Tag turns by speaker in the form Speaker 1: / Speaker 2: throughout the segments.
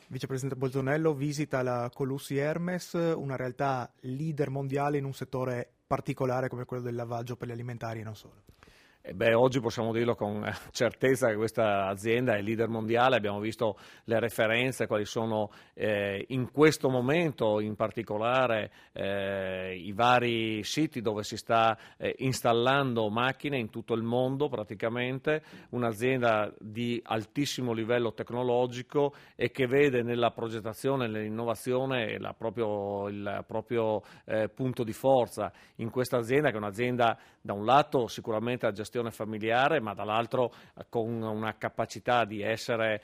Speaker 1: Vicepresidente Bolzonello visita la Colussi Hermes, una realtà leader mondiale in un settore particolare come quello del lavaggio per gli alimentari e non solo.
Speaker 2: Oggi possiamo dirlo con certezza che questa azienda è leader mondiale. Abbiamo visto le referenze, quali sono in questo momento in particolare i vari siti dove si sta installando macchine in tutto il mondo praticamente, un'azienda di altissimo livello tecnologico e che vede nella progettazione e nell'innovazione il proprio punto di forza in questa azienda, che è un'azienda da un lato sicuramente a gestione familiare, ma dall'altro con una capacità di essere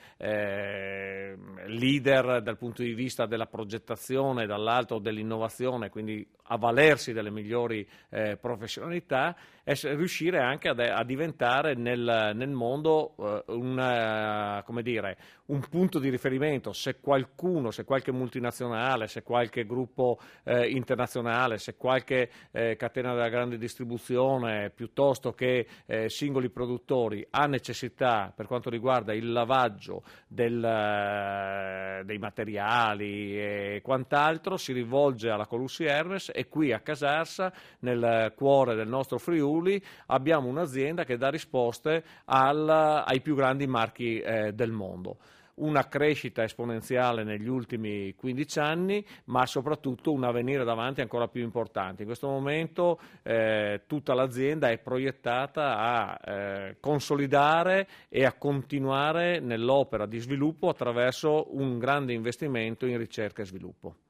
Speaker 2: leader dal punto di vista della progettazione, dall'altro dell'innovazione, quindi avvalersi delle migliori professionalità e riuscire anche a diventare nel mondo un punto di riferimento. Se qualche multinazionale, se qualche gruppo internazionale, se qualche catena della grande distribuzione piuttosto che singoli produttori ha necessità per quanto riguarda il lavaggio dei materiali e quant'altro, si rivolge alla Colussi Hermes, e qui a Casarsa, nel cuore del nostro Friuli, abbiamo un'azienda che dà risposte ai più grandi marchi del mondo. Una crescita esponenziale negli ultimi 15 anni, ma soprattutto un avvenire davanti ancora più importante. In questo momento tutta l'azienda è proiettata a consolidare e a continuare nell'opera di sviluppo attraverso un grande investimento in ricerca e sviluppo.